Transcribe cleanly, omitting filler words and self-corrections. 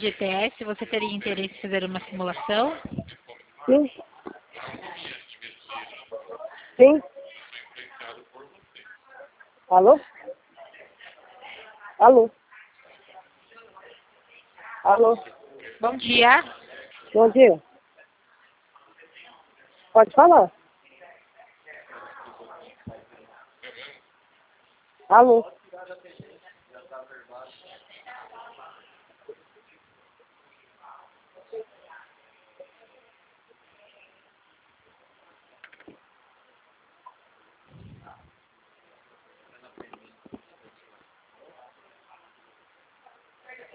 FGTS, você teria interesse em fazer uma simulação? Sim. Sim. Alô? Alô? Alô? Bom dia. Bom dia. Pode falar. Alô?